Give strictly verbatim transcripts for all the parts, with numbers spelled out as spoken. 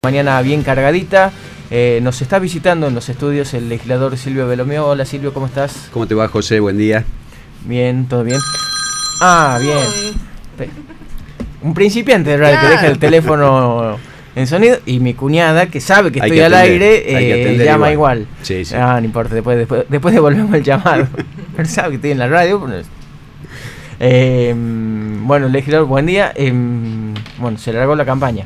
Mañana bien cargadita. Eh, nos está visitando en los estudios el legislador Silvio Belomeo. Hola Silvio, ¿cómo estás? ¿Cómo te va, José? Buen día. Bien, todo bien. Ah, bien. Un principiante de radio claro. que deja el teléfono en sonido y mi cuñada que sabe que estoy que al aire eh, llama igual. igual. Sí, sí. Ah, no importa, después, después, después devolvemos el llamado. Él sabe que estoy en la radio. Pero... Eh, bueno, legislador, buen día. Eh, bueno, se largó la campaña.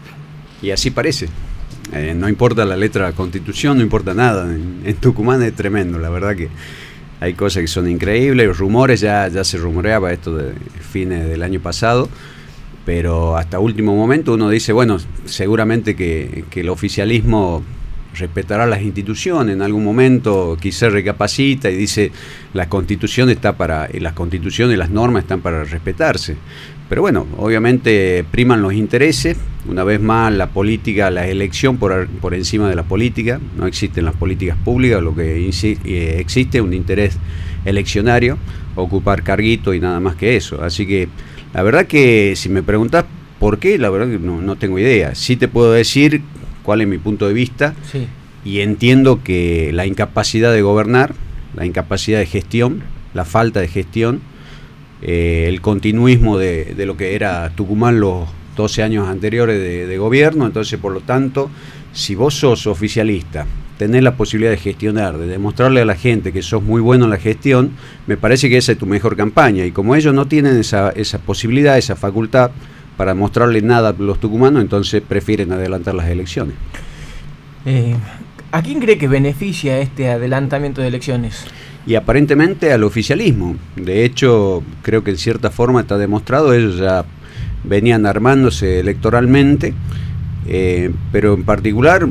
Y así parece. Eh, no importa la letra de la Constitución, no importa nada. En, en Tucumán es tremendo, la verdad que hay cosas que son increíbles. Rumores, ya, ya se rumoreaba esto de fines del año pasado, pero hasta último momento uno dice, bueno, seguramente que, que el oficialismo respetará las instituciones, en algún momento quizás recapacita y dice la Constitución está para, y las constituciones y las normas están para respetarse. Pero bueno, obviamente priman los intereses, una vez más la política, la elección por, por encima de la política, no existen las políticas públicas, lo que eh, existe es un interés eleccionario, ocupar carguito y nada más que eso. Así que la verdad que si me preguntás por qué, la verdad que no, no tengo idea. Sí te puedo decir cuál es mi punto de vista, sí. Y entiendo que la incapacidad de gobernar, la incapacidad de gestión, la falta de gestión, eh, el continuismo de, de lo que era Tucumán los doce años anteriores de, de gobierno. Entonces, por lo tanto, si vos sos oficialista, tenés la posibilidad de gestionar, de demostrarle a la gente que sos muy bueno en la gestión, me parece que esa es tu mejor campaña. Y como ellos no tienen esa, esa posibilidad, esa facultad para mostrarle nada a los tucumanos, entonces prefieren adelantar las elecciones. Eh, ¿A quién cree que beneficia este adelantamiento de elecciones? Y aparentemente al oficialismo. De hecho, creo que en cierta forma está demostrado, ellos ya venían armándose electoralmente, eh, pero en particular,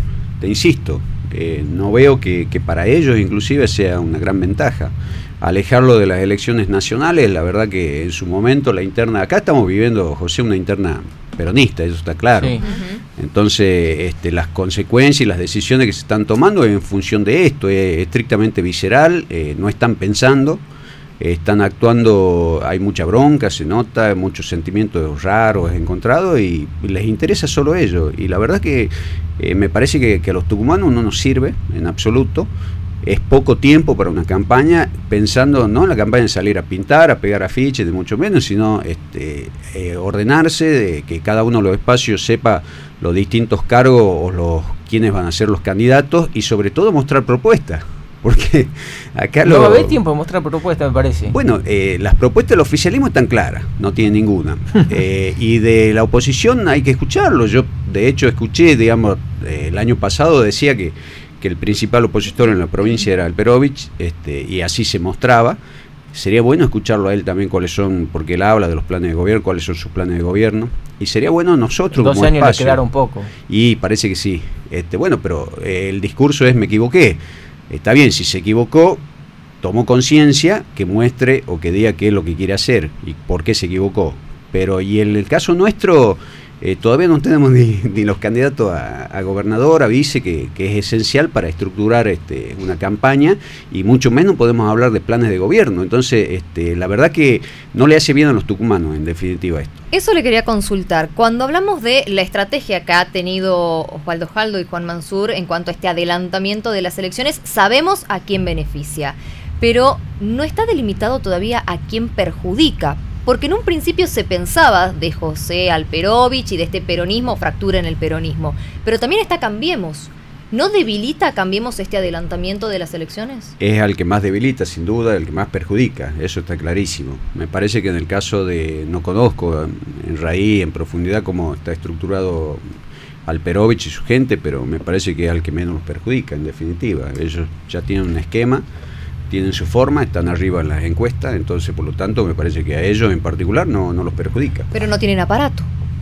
te insisto, eh, no veo que, que para ellos inclusive sea una gran ventaja. Alejarlo de las elecciones nacionales, la verdad que en su momento la interna, acá estamos viviendo, José, una interna peronista, eso está claro. Sí. Uh-huh. Entonces, este, las consecuencias y las decisiones que se están tomando en función de esto, es estrictamente visceral, eh, no están pensando, eh, están actuando, hay mucha bronca, se nota, muchos sentimientos raros encontrados y, y les interesa solo ello. Y la verdad que eh, me parece que, que a los tucumanos no nos sirve en absoluto. Es poco tiempo para una campaña, pensando no en la campaña de salir a pintar, a pegar afiches, de mucho menos, sino este, eh, ordenarse, de que cada uno de los espacios sepa los distintos cargos o los quiénes van a ser los candidatos y sobre todo mostrar propuestas. Porque acá no lo... va a haber tiempo de mostrar propuestas, me parece. Bueno, eh, las propuestas del oficialismo están claras, no tiene ninguna. eh, y de la oposición hay que escucharlo. Yo, de hecho, escuché, digamos, eh, el año pasado decía que que el principal opositor en la provincia era Alperovich, este, y así se mostraba. Sería bueno escucharlo a él también cuáles son, porque él habla de los planes de gobierno, cuáles son sus planes de gobierno, y sería bueno nosotros Dos como años espacio. le quedaron poco. Y parece que sí. Este, bueno, pero eh, el discurso es me equivoqué. Está bien, si se equivocó, tomó conciencia, que muestre o que diga qué es lo que quiere hacer y por qué se equivocó. Pero y en el caso nuestro, Eh, todavía no tenemos ni, ni los candidatos a, a gobernador, a vice, que, que es esencial para estructurar este, una campaña, y mucho menos podemos hablar de planes de gobierno. Entonces, este, la verdad que no le hace bien a los tucumanos, en definitiva, esto. Eso le quería consultar. Cuando hablamos de la estrategia que ha tenido Osvaldo Jaldo y Juan Mansur en cuanto a este adelantamiento de las elecciones, sabemos a quién beneficia, pero no está delimitado todavía a quién perjudica. Porque en un principio se pensaba de José Alperovich y de este peronismo, fractura en el peronismo. Pero también está Cambiemos. ¿No debilita Cambiemos este adelantamiento de las elecciones? Es al que más debilita, sin duda, el que más perjudica. Eso está clarísimo. Me parece que en el caso de, no conozco en raíz, en profundidad, cómo está estructurado Alperovich y su gente, pero me parece que es al que menos los perjudica, en definitiva. Ellos ya tienen un esquema, tienen su forma, están arriba en las encuestas, entonces por lo tanto me parece que a ellos en particular no, no los perjudica. Pero no tienen aparato.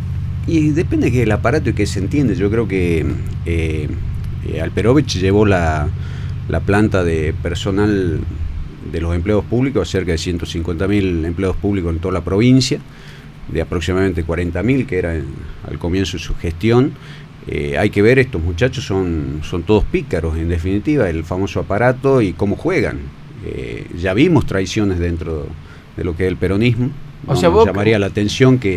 Y depende que el aparato y que se entiende. Yo creo que eh, eh, Alperovich llevó la, la planta de personal de los empleados públicos, cerca de ciento cincuenta mil empleados públicos en toda la provincia, de aproximadamente cuarenta mil que era en, al comienzo de su gestión. Eh, hay que ver, estos muchachos son, son todos pícaros, en definitiva, el famoso aparato y cómo juegan. Eh, ya vimos traiciones dentro de lo que es el peronismo. No, o sea, nos llamaría la atención que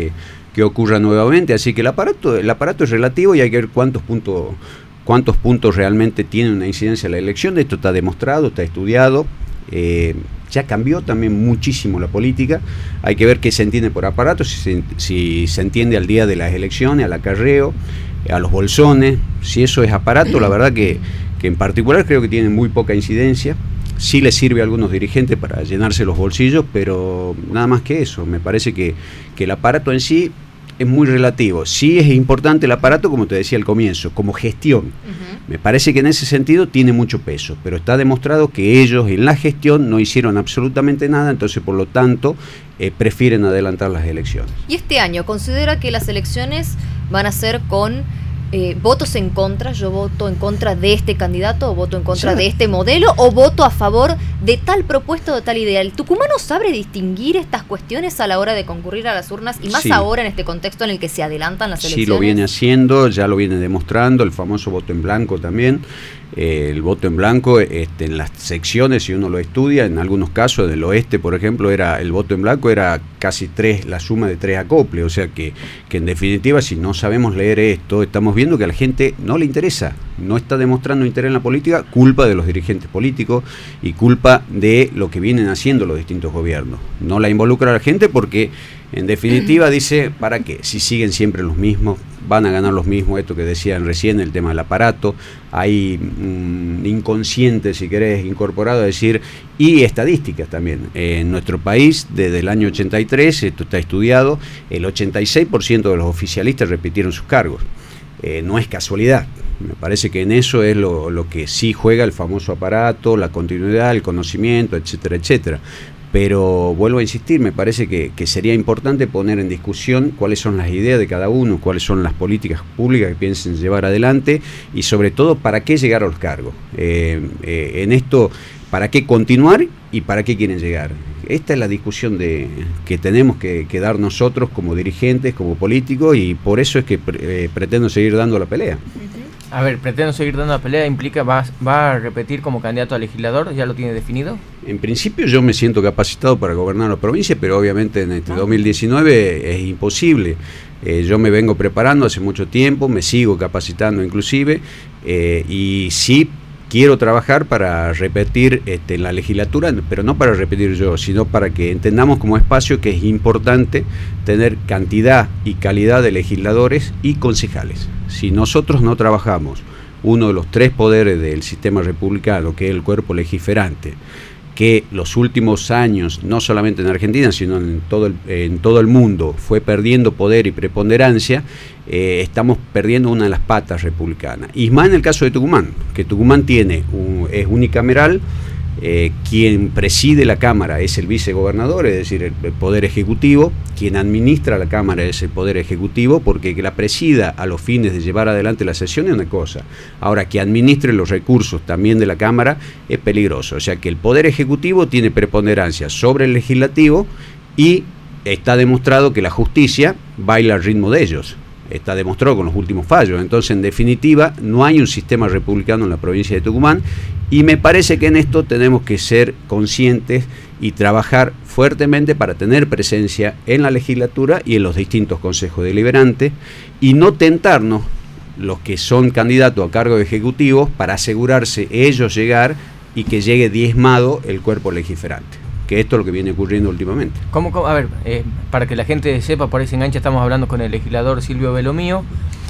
que ocurra nuevamente. Así que el aparato, el aparato es relativo y hay que ver cuántos puntos, cuántos puntos realmente tienen una incidencia en la elección. Esto está demostrado, está estudiado. Eh, ya cambió también muchísimo la política. Hay que ver qué se entiende por aparato, si se, si se entiende al día de las elecciones, al acarreo, a los bolsones. Si eso es aparato, la verdad que, que en particular creo que tiene muy poca incidencia. Sí le sirve a algunos dirigentes para llenarse los bolsillos, pero nada más que eso. Me parece que, que el aparato en sí es muy relativo. Sí es importante el aparato, como te decía al comienzo, como gestión. Uh-huh. Me parece que en ese sentido tiene mucho peso, pero está demostrado que ellos en la gestión no hicieron absolutamente nada, entonces por lo tanto eh, prefieren adelantar las elecciones. ¿Y este año considera que las elecciones van a ser con eh, votos en contra? ¿Yo voto en contra de este candidato o voto en contra sí. de este modelo o voto a favor de tal propuesta o de tal idea? ¿El tucumano sabe distinguir estas cuestiones a la hora de concurrir a las urnas y más sí. ahora en este contexto en el que se adelantan las elecciones? Sí, lo viene haciendo, ya lo viene demostrando, el famoso voto en blanco también. Eh, el voto en blanco este, en las secciones, si uno lo estudia, en algunos casos del oeste, por ejemplo, era el voto en blanco era casi tres, la suma de tres acoples, o sea que, que en definitiva, si no sabemos leer esto, estamos viendo que a la gente no le interesa, no está demostrando interés en la política, culpa de los dirigentes políticos y culpa de lo que vienen haciendo los distintos gobiernos. No la involucra a la gente porque en definitiva dice, ¿para qué? Si siguen siempre los mismos, van a ganar los mismos, esto que decían recién, el tema del aparato, hay un inconsciente, si querés, incorporado a decir, y estadísticas también. Eh, en nuestro país, desde el año ochenta y tres, esto está estudiado, el ochenta y seis por ciento de los oficialistas repitieron sus cargos. Eh, no es casualidad. Me parece que en eso es lo, lo que sí juega el famoso aparato, la continuidad, el conocimiento, etcétera, etcétera. Pero vuelvo a insistir, me parece que, que sería importante poner en discusión cuáles son las ideas de cada uno, cuáles son las políticas públicas que piensen llevar adelante y sobre todo para qué llegar a los cargos. Eh, eh, en esto, ¿para qué continuar y para qué quieren llegar? Esta es la discusión de, que tenemos que, que dar nosotros como dirigentes, como políticos, y por eso es que pre, eh, pretendo seguir dando la pelea. A ver, pretendo seguir dando la pelea, implica, va, va a repetir como candidato a legislador, ¿ya lo tiene definido? En principio yo me siento capacitado para gobernar la provincia, pero obviamente en este ah. dos mil diecinueve es imposible. Eh, yo me vengo preparando hace mucho tiempo, me sigo capacitando inclusive, eh, y sí quiero trabajar para repetir este, en la legislatura, pero no para repetir yo, sino para que entendamos como espacio que es importante tener cantidad y calidad de legisladores y concejales. Si nosotros no trabajamos uno de los tres poderes del sistema republicano, que es el cuerpo legiferante, que los últimos años, no solamente en Argentina, sino en todo el, en todo el mundo, fue perdiendo poder y preponderancia, eh, estamos perdiendo una de las patas republicanas. Y más en el caso de Tucumán, que Tucumán tiene un, es unicameral, eh, quien preside la Cámara es el vicegobernador, es decir, el, el Poder Ejecutivo, quien administra la Cámara es el Poder Ejecutivo, porque que la presida a los fines de llevar adelante la sesión es una cosa. Ahora, que administre los recursos también de la Cámara es peligroso. O sea que el Poder Ejecutivo tiene preponderancia sobre el Legislativo y está demostrado que la justicia baila al ritmo de ellos. Está demostrado con los últimos fallos. Entonces, en definitiva, no hay un sistema republicano en la provincia de Tucumán y me parece que en esto tenemos que ser conscientes y trabajar fuertemente para tener presencia en la legislatura y en los distintos consejos deliberantes y no tentarnos los que son candidatos a cargos ejecutivos para asegurarse ellos llegar y que llegue diezmado el cuerpo legiferante, que esto es lo que viene ocurriendo últimamente. ¿Cómo, cómo? A ver, eh, para que la gente sepa, por ahí se engancha, estamos hablando con el legislador Silvio Belomío.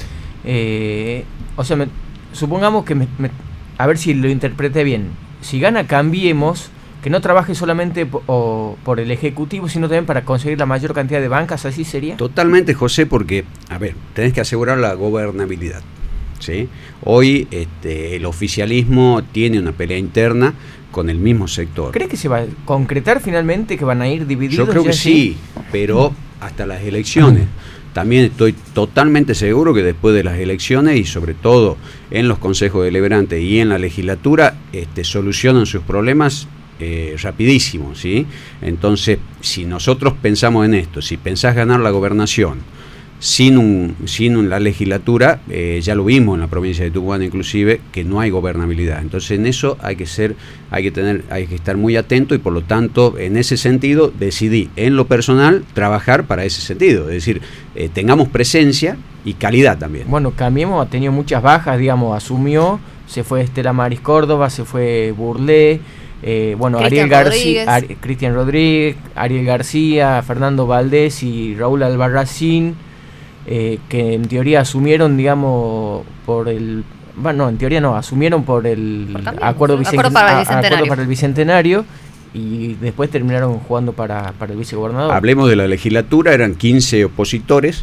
Eh, o sea, me, supongamos que, me, me, a ver si lo interpreté bien, si gana Cambiemos, que no trabaje solamente por, o, por el Ejecutivo, sino también para conseguir la mayor cantidad de bancas, ¿así sería? Totalmente, José, porque, a ver, tenés que asegurar la gobernabilidad, ¿sí? Hoy este, el oficialismo tiene una pelea interna con el mismo sector. ¿Crees que se va a concretar finalmente, que van a ir divididos? Yo creo que sí, pero hasta las elecciones. También estoy totalmente seguro que después de las elecciones y sobre todo en los consejos deliberantes y en la legislatura este, solucionan sus problemas eh, rapidísimo, ¿sí? Entonces, si nosotros pensamos en esto, si pensás ganar la gobernación sin, un, sin la legislatura, eh, ya lo vimos en la provincia de Tucumán inclusive, que no hay gobernabilidad. Entonces en eso hay que ser, hay que tener, hay que estar muy atento y por lo tanto en ese sentido decidí en lo personal trabajar para ese sentido, es decir, eh, tengamos presencia y calidad también. Bueno, Cambiemos ha tenido muchas bajas, digamos, asumió, se fue Estela Maris Córdoba, se fue Burlé, eh, bueno, Cristian Ariel García, Ari, Cristian Rodríguez, Ariel García, Fernando Valdés y Raúl Albarracín, eh, que en teoría asumieron, digamos, por el... Bueno, no, en teoría no, asumieron por el por acuerdo, bicent, acuerdo, para el a, acuerdo para el Bicentenario y después terminaron jugando para, para el vicegobernador. Hablemos de la legislatura, eran quince opositores,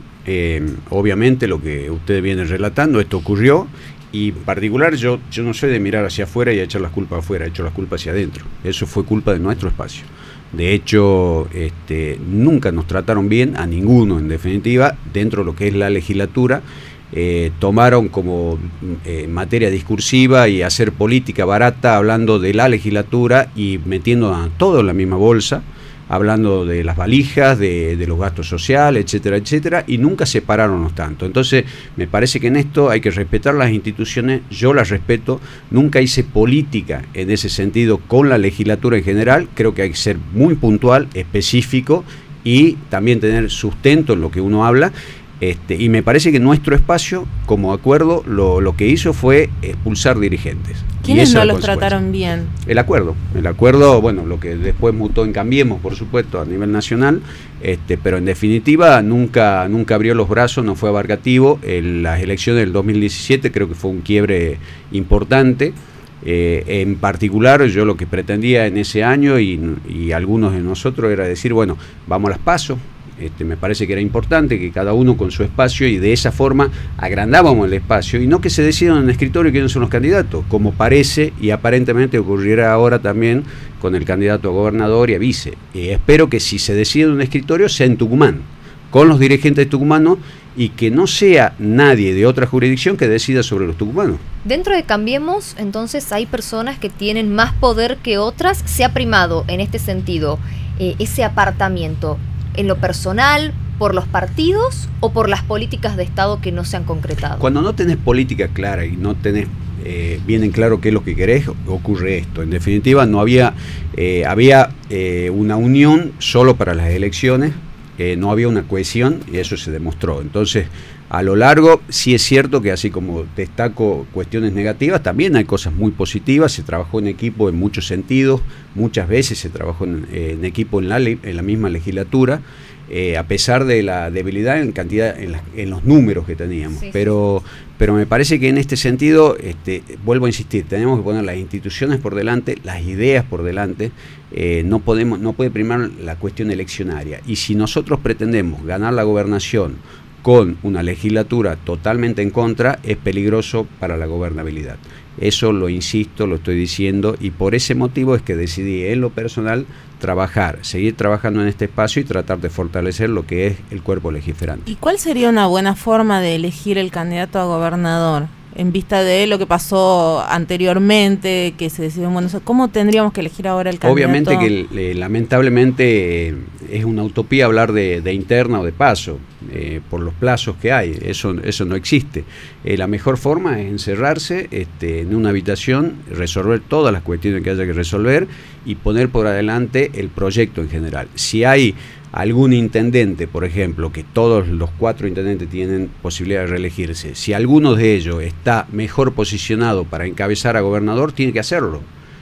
eh, obviamente lo que ustedes vienen relatando, esto ocurrió. Y en particular yo, yo no soy de mirar hacia afuera y echar las culpas afuera, he hecho las culpas hacia adentro. Eso fue culpa de nuestro espacio. De hecho, este, nunca nos trataron bien, a ninguno en definitiva, dentro de lo que es la legislatura. Eh, tomaron como eh, materia discursiva y hacer política barata hablando de la legislatura y metiendo a todo en la misma bolsa, hablando de las valijas, de, de los gastos sociales, etcétera, etcétera, y nunca separarnos tanto. Entonces, me parece que en esto hay que respetar las instituciones, yo las respeto, nunca hice política en ese sentido con la legislatura en general, creo que hay que ser muy puntual, específico, y también tener sustento en lo que uno habla, este, y me parece que nuestro espacio, como acuerdo, lo, lo que hizo fue expulsar dirigentes. ¿Quiénes no los trataron bien? El acuerdo, el acuerdo, bueno, lo que después mutó en Cambiemos, por supuesto, a nivel nacional, este, pero en definitiva nunca, nunca abrió los brazos, no fue abarcativo. En las elecciones del dos mil diecisiete creo que fue un quiebre importante. Eh, en particular, yo lo que pretendía en ese año y, y algunos de nosotros era decir, bueno, vamos a las PASO. Este, me parece que era importante que cada uno con su espacio y de esa forma agrandábamos el espacio y no que se decidan en el escritorio quiénes son los candidatos, como parece y aparentemente ocurrirá ahora también con el candidato a gobernador y a vice. Y espero que si se decide en un escritorio sea en Tucumán, con los dirigentes tucumanos y que no sea nadie de otra jurisdicción que decida sobre los tucumanos. Dentro de Cambiemos, entonces hay personas que tienen más poder que otras. ¿Se ha primado en este sentido eh, ese apartamiento en lo personal, por los partidos o por las políticas de Estado que no se han concretado? Cuando no tenés política clara y no tenés eh, bien en claro qué es lo que querés, ocurre esto. En definitiva, no había, eh, había eh, una unión solo para las elecciones, eh, no había una cohesión y eso se demostró. Entonces, a lo largo, sí es cierto que así como destaco cuestiones negativas, también hay cosas muy positivas. Se trabajó en equipo en muchos sentidos, muchas veces se trabajó en, en equipo en la, en la misma legislatura, eh, a pesar de la debilidad en cantidad, en, la, en los números que teníamos. Sí, pero, pero me parece que en este sentido, este, vuelvo a insistir, tenemos que poner las instituciones por delante, las ideas por delante. Eh, no podemos, no puede primar la cuestión eleccionaria. Y si nosotros pretendemos ganar la gobernación con una legislatura totalmente en contra, es peligroso para la gobernabilidad. Eso lo insisto, lo estoy diciendo, y por ese motivo es que decidí en lo personal trabajar, seguir trabajando en este espacio y tratar de fortalecer lo que es el cuerpo legislativo. ¿Y cuál sería una buena forma de elegir el candidato a gobernador? En vista de lo que pasó anteriormente, que se decidió en Buenos Aires, ¿cómo tendríamos que elegir ahora el candidato? Obviamente que eh, lamentablemente eh, es una utopía hablar de, de interna o de paso, eh, por los plazos que hay, eso, eso no existe. Eh, la mejor forma es encerrarse este, en una habitación, resolver todas las cuestiones que haya que resolver y poner por adelante el proyecto en general. Si hay algún intendente, por ejemplo, que todos los cuatro intendentes tienen posibilidad de reelegirse, si alguno de ellos está mejor posicionado para encabezar a gobernador, tiene que hacerlo.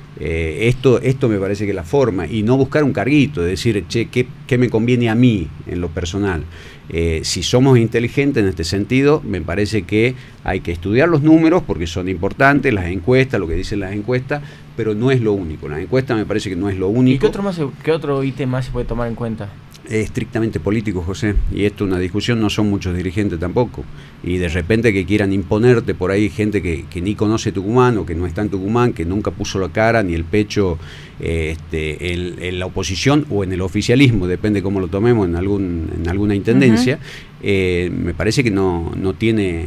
Eh, esto, esto me parece que es la forma, y no buscar un carguito, de decir, che, ¿qué, qué me conviene a mí en lo personal? Eh, si somos inteligentes en este sentido, me parece que hay que estudiar los números porque son importantes, las encuestas, lo que dicen las encuestas, pero no es lo único. Las encuestas me parece que no es lo único. ¿Y qué otro, más, qué otro ítem más se puede tomar en cuenta? Es estrictamente político, José, y esto es una discusión, no son muchos dirigentes tampoco, y de repente que quieran imponerte por ahí gente que, que ni conoce Tucumán o que no está en Tucumán, que nunca puso la cara ni el pecho eh, este, en, en la oposición o en el oficialismo, depende cómo lo tomemos en, algún, en alguna intendencia, uh-huh. eh, me parece que no, no tiene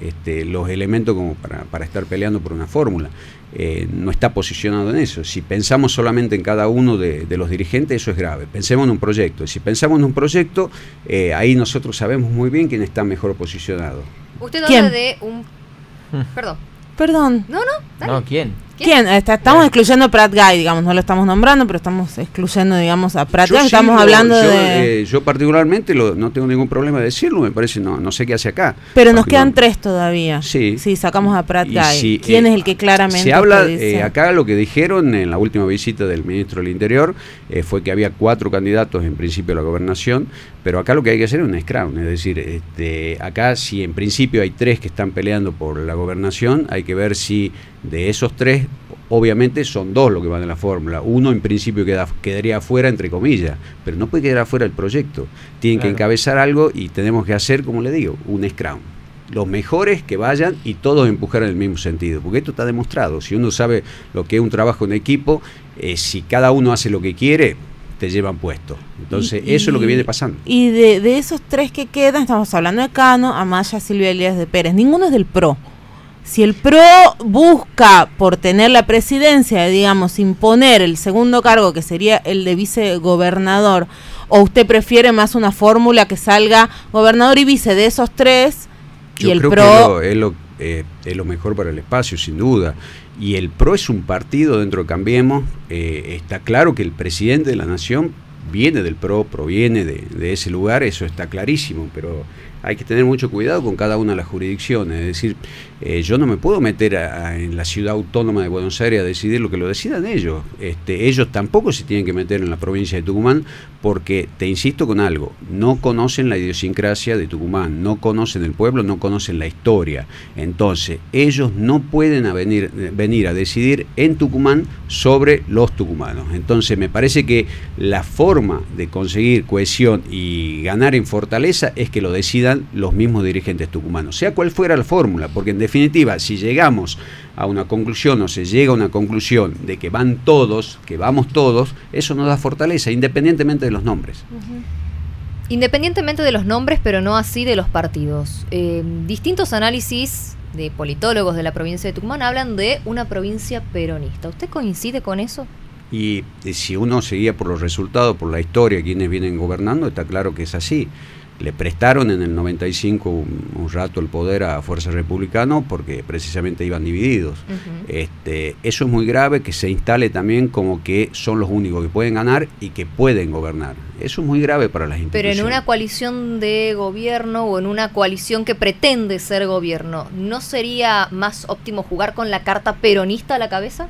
este, los elementos como para, para estar peleando por una fórmula. Eh, no está posicionado en eso. Si pensamos solamente en cada uno de, de los dirigentes, eso es grave. Pensemos en un proyecto. Y si pensamos en un proyecto, eh, ahí nosotros sabemos muy bien quién está mejor posicionado. Usted habla de un... Perdón. Perdón. No, no, dale. No, ¿quién? ¿Quién? Está, estamos excluyendo a Prat Guy, digamos, no lo estamos nombrando, pero estamos excluyendo, digamos, a Prat Guy. Sí, estamos lo, hablando yo, de... Eh, yo particularmente lo, no tengo ningún problema de decirlo, me parece, no, no sé qué hace acá. Pero nos quedan tres todavía. Sí. Sí, sacamos a Prat Guy. Si, ¿Quién eh, es el que claramente se habla, dice? eh, acá lo que dijeron en la última visita del ministro del Interior eh, fue que había cuatro candidatos en principio a la gobernación, pero acá lo que hay que hacer es un scrum, es decir, este, acá si en principio hay tres que están peleando por la gobernación, hay que ver si de esos tres, obviamente son dos los que van en la fórmula. Uno en principio queda, quedaría afuera, entre comillas, pero no puede quedar afuera el proyecto. Tienen claro. que encabezar algo y tenemos que hacer, como le digo, un scrum. Los mejores que vayan y todos empujar en el mismo sentido, porque esto está demostrado. Si uno sabe lo que es un trabajo en equipo, eh, si cada uno hace lo que quiere, te llevan puesto. Entonces, y, eso es lo que viene pasando. Y de, de esos tres que quedan, estamos hablando de Cano, Amaya, Silvia Elías de Pérez. Ninguno es del P R O. Si el P R O busca, por tener la presidencia, digamos, imponer el segundo cargo, que sería el de vicegobernador, o usted prefiere más una fórmula que salga gobernador y vice de esos tres, y Yo el creo P R O... que es lo, eh, es lo mejor para el espacio, sin duda. Y el P R O es un partido dentro de Cambiemos. Eh, está claro que el presidente de la Nación viene del P R O, proviene de, de ese lugar, eso está clarísimo, pero hay que tener mucho cuidado con cada una de las jurisdicciones. Es decir, eh, yo no me puedo meter a, a, en la ciudad autónoma de Buenos Aires a decidir lo que lo decidan ellos. Este, ellos tampoco se tienen que meter en la provincia de Tucumán, porque, te insisto con algo, no conocen la idiosincrasia de Tucumán, no conocen el pueblo, no conocen la historia. Entonces, ellos no pueden venir, venir a decidir en Tucumán sobre los tucumanos. Entonces, me parece que la forma de conseguir cohesión y ganar en fortaleza es que lo decidan los mismos dirigentes tucumanos, sea cual fuera la fórmula, porque en definitiva, si llegamos a una conclusión o se llega a una conclusión de que van todos, que vamos todos, eso nos da fortaleza, independientemente de los nombres. Uh-huh. Independientemente de los nombres, pero no así de los partidos. Eh, distintos análisis de politólogos de la provincia de Tucumán hablan de una provincia peronista. ¿Usted coincide con eso? Y, y si uno seguía por los resultados, por la historia, quienes vienen gobernando, está claro que es así. Le prestaron en el noventa y cinco un, un rato el poder a Fuerza Republicana porque precisamente iban divididos. Uh-huh. Este, eso es muy grave, que se instale también como que son los únicos que pueden ganar y que pueden gobernar. Eso es muy grave para las instituciones. Pero en una coalición de gobierno o en una coalición que pretende ser gobierno, ¿no sería más óptimo jugar con la carta peronista a la cabeza?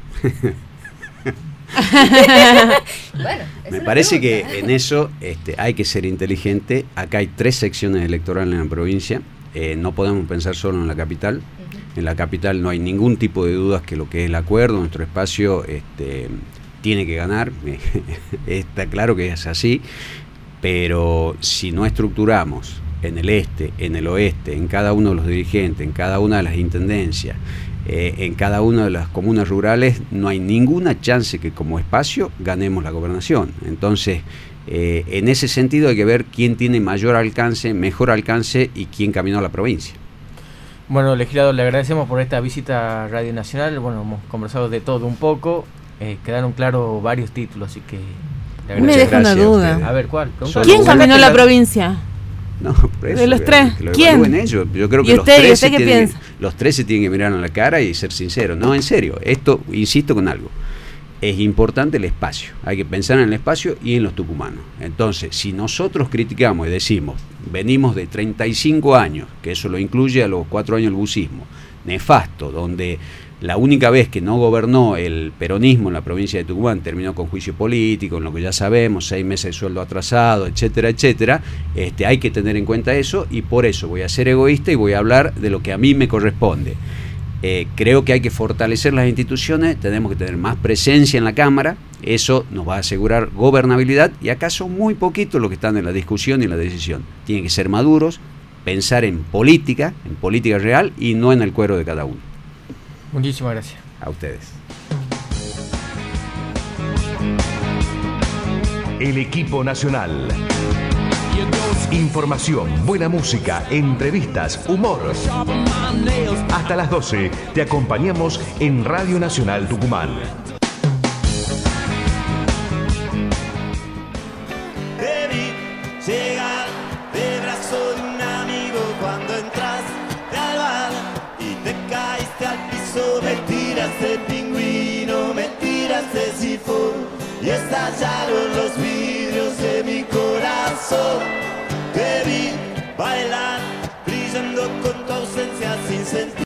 Bueno, me parece que en eso este, hay que ser inteligente. Acá hay tres secciones electorales en la provincia, eh, no podemos pensar solo en la capital. Uh-huh. En la capital no hay ningún tipo de dudas que lo que es el acuerdo, nuestro espacio este, tiene que ganar. Está claro que es así, pero si no estructuramos en el este, en el oeste, en cada uno de los dirigentes, en cada una de las intendencias, Eh, en cada una de las comunas rurales, no hay ninguna chance que como espacio ganemos la gobernación. Entonces, eh, en ese sentido hay que ver quién tiene mayor alcance, mejor alcance y quién caminó a la provincia. Bueno, legislador, le agradecemos por esta visita a Radio Nacional. Bueno, hemos conversado de todo un poco, eh, quedaron claros varios títulos, así que le me deja una duda. A, a ver, ¿cuál? ¿Quién caminó a la provincia? No, por eso, de los tres, que lo ¿quién? Ellos. Yo creo que ¿Y los usted, tres, usted se qué tienen, piensa? los tres se tienen que mirar a la cara y ser sinceros. No, en serio, esto, insisto con algo, es importante el espacio. Hay que pensar en el espacio y en los tucumanos. Entonces, si nosotros criticamos y decimos, venimos de treinta y cinco años, que eso lo incluye a los cuatro años el bucismo, nefasto, donde la única vez que no gobernó el peronismo en la provincia de Tucumán terminó con juicio político, en lo que ya sabemos, seis meses de sueldo atrasado, etcétera, etcétera. Este, hay que tener en cuenta eso y por eso voy a ser egoísta y voy a hablar de lo que a mí me corresponde. Eh, creo que hay que fortalecer las instituciones, tenemos que tener más presencia en la Cámara, eso nos va a asegurar gobernabilidad y acá son muy poquitos los que están en la discusión y en la decisión. Tienen que ser maduros, pensar en política, en política real y no en el cuero de cada uno. Muchísimas gracias. A ustedes. El equipo nacional. Información, buena música, entrevistas, humor. Hasta las doce te acompañamos en Radio Nacional Tucumán. Te vi llegar de brazo de un amigo cuando entraste al bar y te caíste al piso, me tiraste pingüino, me tiraste sifón y estallaron los vidrios de mi corazón. Te vi bailar, brillando con tu ausencia sin sentido.